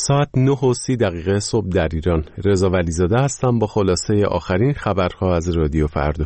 ساعت 9:30 صبح در ایران. رضا ولیزاده هستم با خلاصه آخرین خبرها از رادیو فردا.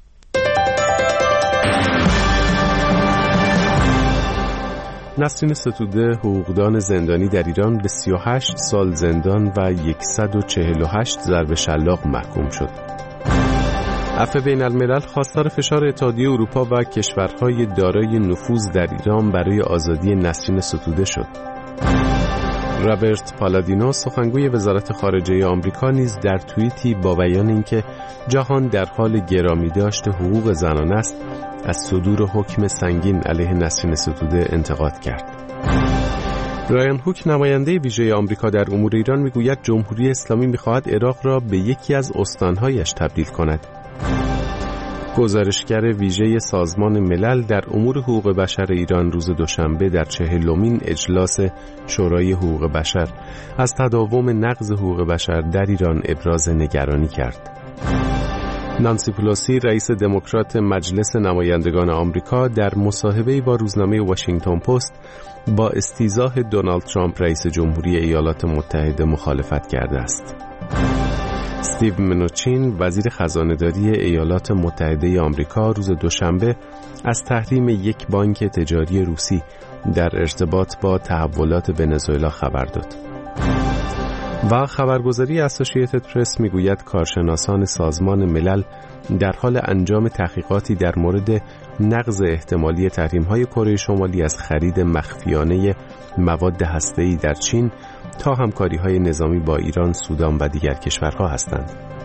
نسرین ستوده حقوقدان زندانی در ایران به 38 سال زندان و 148 ضرب شلاق محکوم شد. عفو بین الملل خواستار فشار اتحادیه اروپا و کشورهای دارای نفوذ در ایران برای آزادی نسرین ستوده شد. رابرت پالادینو سخنگوی وزارت خارجه آمریکا نیز در توییتی با بیان اینکه جهان در حال گرامی داشت حقوق زنان است، از صدور حکم سنگین علیه نسرین ستوده انتقاد کرد. برایان هوک نماینده ویژه آمریکا در امور ایران میگوید جمهوری اسلامی میخواهد عراق را به یکی از استانهایش تبدیل کند. گزارشگر ویژه سازمان ملل در امور حقوق بشر ایران روز دوشنبه در 40مین اجلاس شورای حقوق بشر از تداوم نقض حقوق بشر در ایران ابراز نگرانی کرد. نانسی پلوسی رئیس دموکرات مجلس نمایندگان آمریکا در مصاحبه‌ای با روزنامه واشنگتن پست با استیضاح دونالد ترامپ رئیس جمهوری ایالات متحده مخالفت کرده است. استیو منوچین وزیر خزانه‌داری ایالات متحده آمریکا روز دوشنبه از تحریم یک بانک تجاری روسی در ارتباط با تحولات ونزوئلا خبر داد. و خبرگزاری اسوسییتد پرس میگوید کارشناسان سازمان ملل در حال انجام تحقیقاتی در مورد نقض احتمالی تحریم‌های کره شمالی از خرید مخفیانه مواد هسته‌ای در چین تا همکاری‌های نظامی با ایران، سودان و دیگر کشورها هستند.